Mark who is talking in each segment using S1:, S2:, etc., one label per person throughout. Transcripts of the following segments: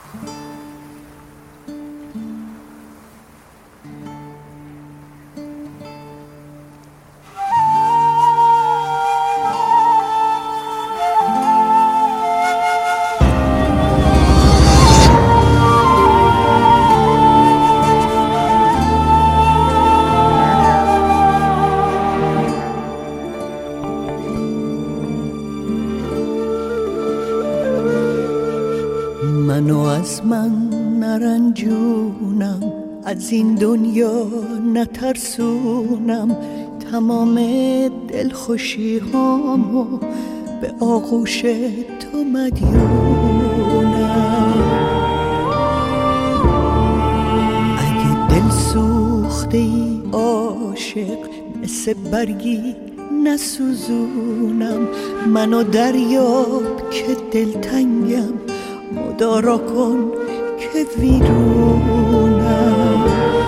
S1: منو از من نرنجونم، از این دنیا نترسونم، تمام دلخوشی هامو به آغوش تو مدیونم. اگه دل سوخته ای عاشق، مثل برگی نسوزونم، منو دریاب که دلتنگم، مدارا کن که ویرونم.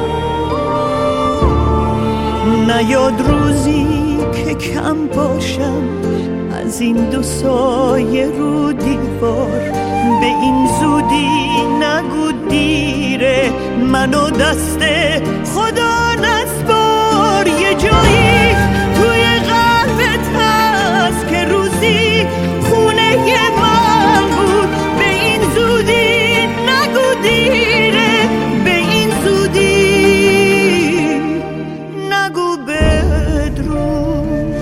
S1: نیاد روزی که کم باشم از این دو سایه رو دیوار، به این زودی نگو دیره، منو دست خدا نسپار. یه جایی توی قلبت هست که روزی خونه من بود، به این زودی نگو دیره، به این زودی نگو بدرود.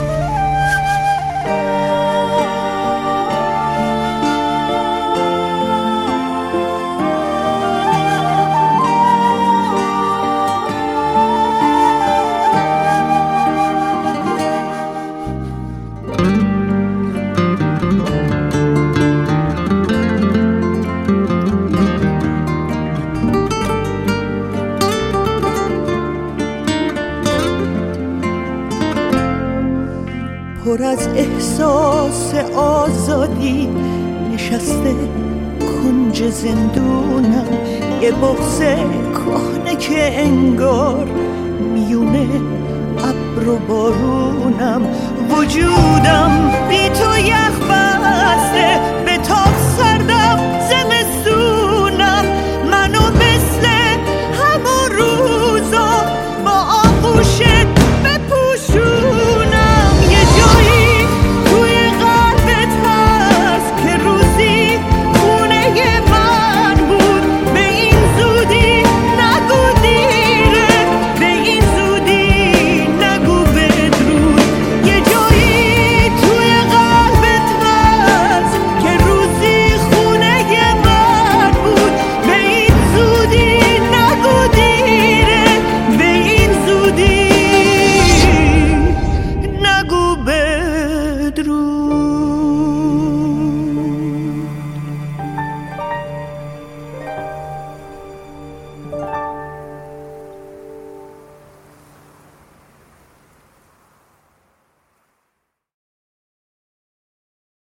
S1: پر از احساس آزادی نشسته کنج زندونم، یه بغض کهنه که انگار میونه ابر و بارونم. وجودم بی تو یخ